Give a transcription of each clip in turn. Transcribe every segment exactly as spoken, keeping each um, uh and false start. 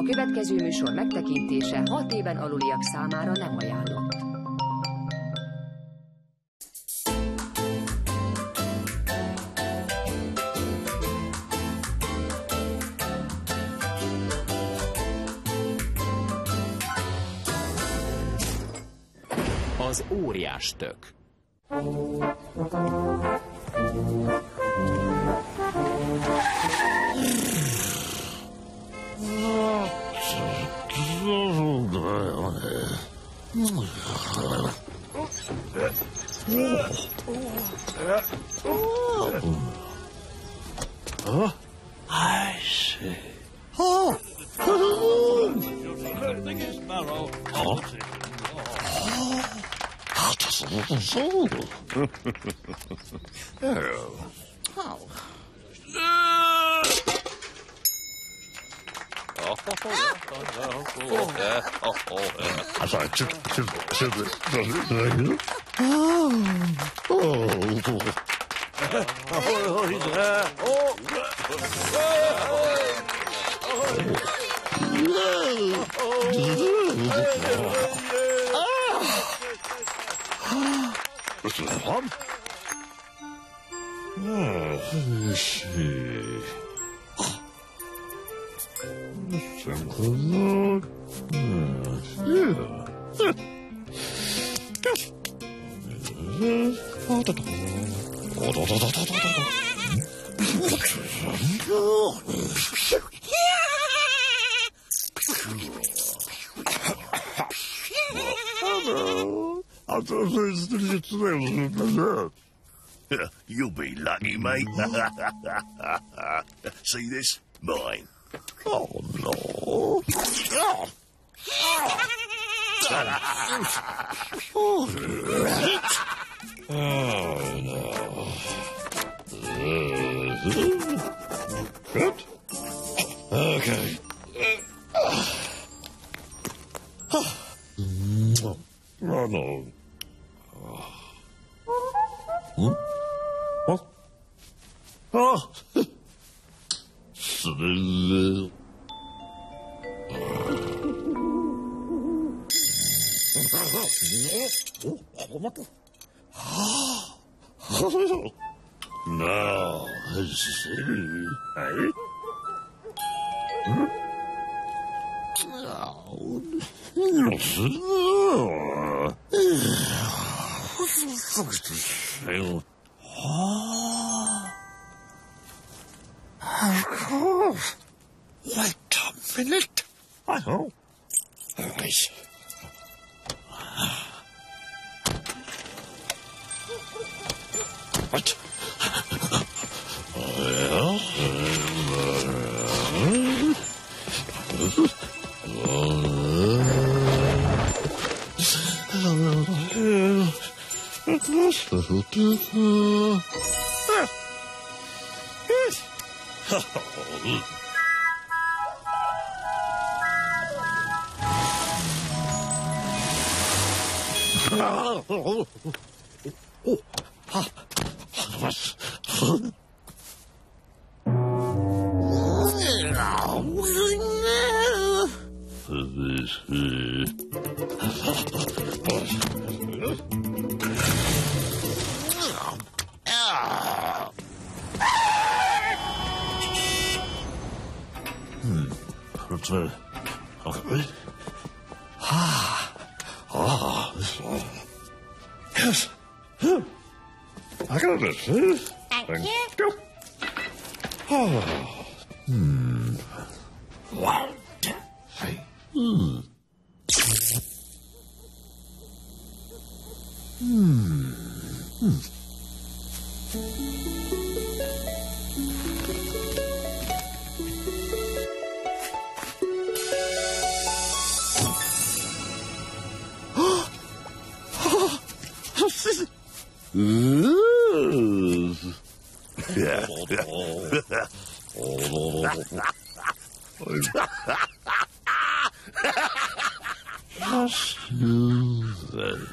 A következő műsor megtekintése hat éven aluliak számára nem ajánlott. Az óriás tök. Huh? I see. Oh! Oh! What's that one? Oh, let's see. Simple. Hello. You'll be lucky, mate. See this? Mine. Oh, no. Oh, oh no. Good? Okay. Oh, no. Hmm? What? Oh! Still. No, see, eh? Hmm? Oh, what's this thing? Oh, of course. Wait a minute. I know. All right. What? Well, oh, what? Hmm. What's that? Okay. Ah. Ah. This one. Yes. I got this. Thank, Thank you. you. Oh. Hmm. Wow. Hey. Hmm. Hmm. Hmm. Yeah. Just use that.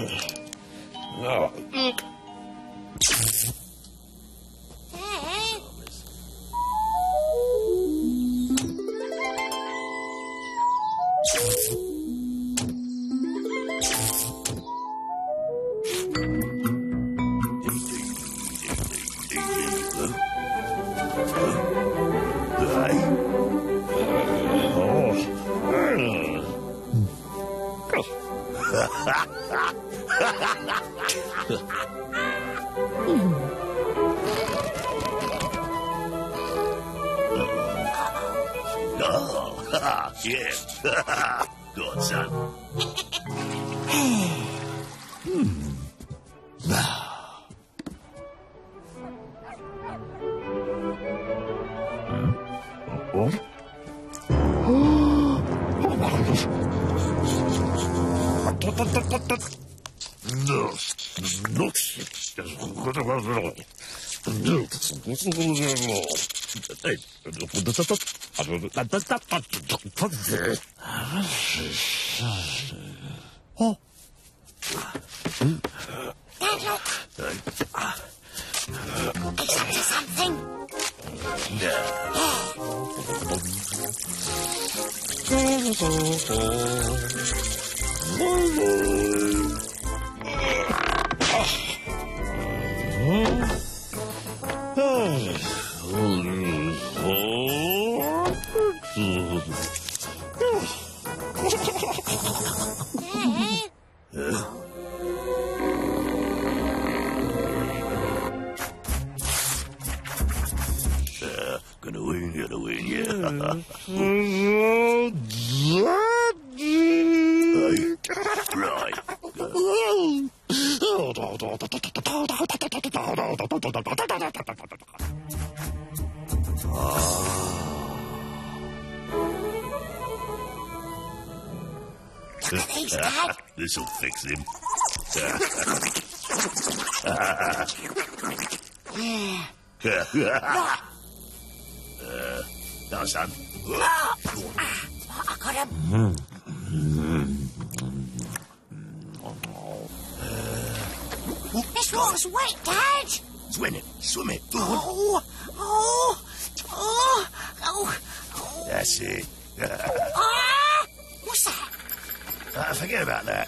Oh. Oh, yeah. Go on, son. Oh. Dad, look. It's up to something. Gonna win, gonna win, yeah. Right. Look at these, Dad. This'll fix him. Look. Uh, no, son. Oh, ah, I got him. This water's wet, Dad. Swim it, swim it. Oh, oh, oh, oh, oh. That's it. Ah! What's that? Uh, forget about that.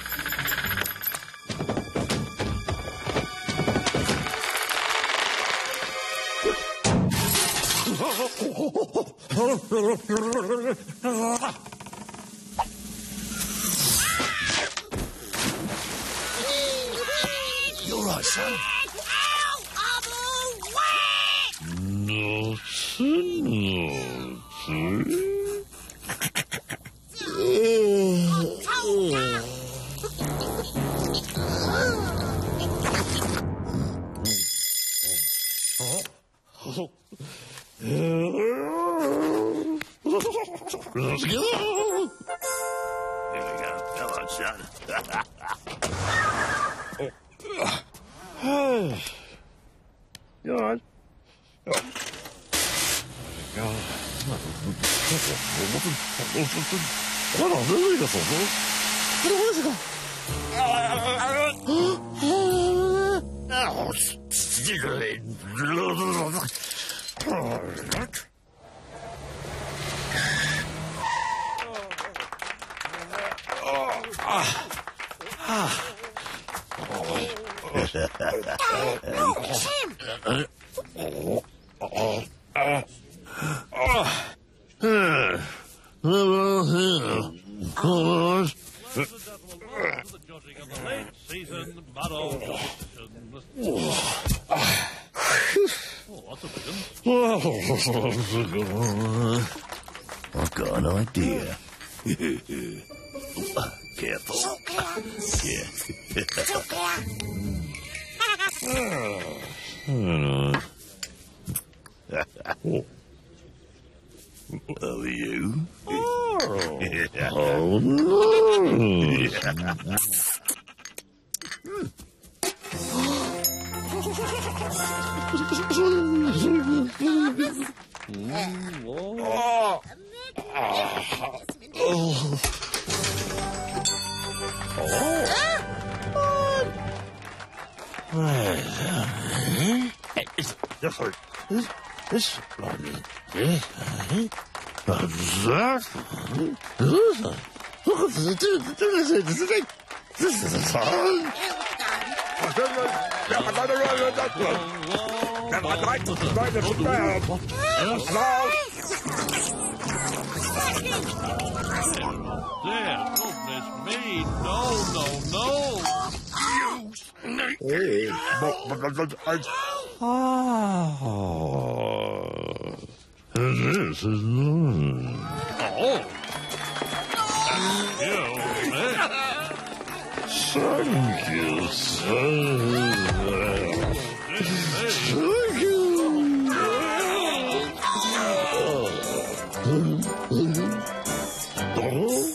You're right, son. Ow! I'm all wet! No, no. Let's go. Here we go. Come on, son. You all right? No, it's him. I've got an idea. Careful. So clear. Yeah. So clear. Oh, you? Oh, Yeah. oh no. Oh. Oh. This one. This is a song. There, goodness me, no, no, no. You snake! Oh, this is mm. Oh. You, Thank you, sir. Thank you. Oh.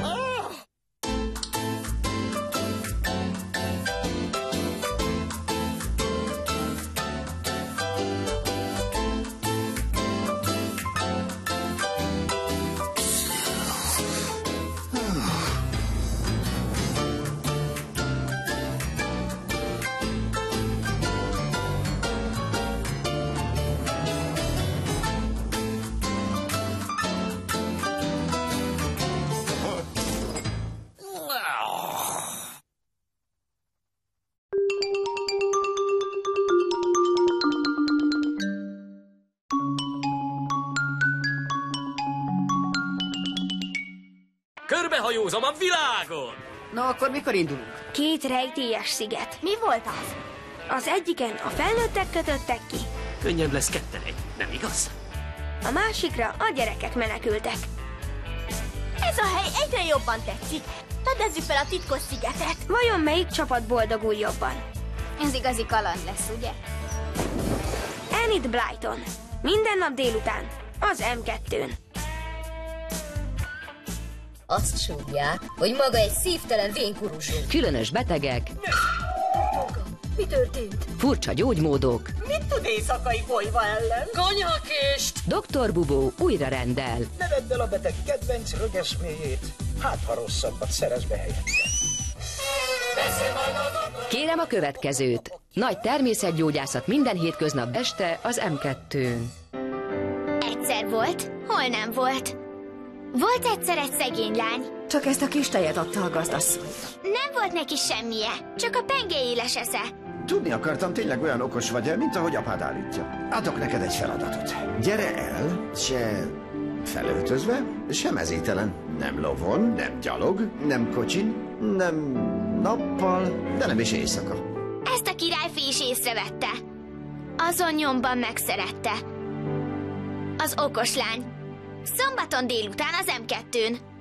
Körbehajózom a világon! Na, akkor mikor indulunk? Két rejtélyes sziget. Mi volt az? Az egyiken a felnőttek kötöttek ki. Könnyebb lesz ketten egy, nem igaz? A másikra a gyerekek menekültek. Ez a hely egyre jobban tetszik. Fedezzük fel a titkos szigetet. Vajon melyik csapat boldogul jobban? Ez igazi kaland lesz, ugye? Enid Blyton. Minden nap délután. Az em kettőn. Azt súgják, hogy maga egy szívtelen vénkuruzsó. Különös betegek. Mi történt? Furcsa gyógymódok. Mit tud éjszakai folyva ellen? Konyhakést! doktor Bubó újra rendel. Ne vedd el a beteg kedvenc rögesméjét. Hát, ha rosszabbat szerez be helyette. Kérem a következőt. Nagy természetgyógyászat minden hétköznap este az em kettőn. Egyszer volt, hol nem volt. Volt egyszer egy szegény lány. Csak ezt a kis tejet adta a gazdasszony. Nem volt neki semmije, csak a pengééles esze. Tudni akartam, tényleg olyan okos vagy-e, mint ahogy apád állítja. Adok neked egy feladatot. Gyere el, se felöltözve, se mezítelen. Nem lovon, nem gyalog, nem kocsin, nem nappal, de nem is éjszaka. Ezt a királyfi is észrevette. Azon nyomban megszerette. Az okos lány. Szombaton délután az em kettőn.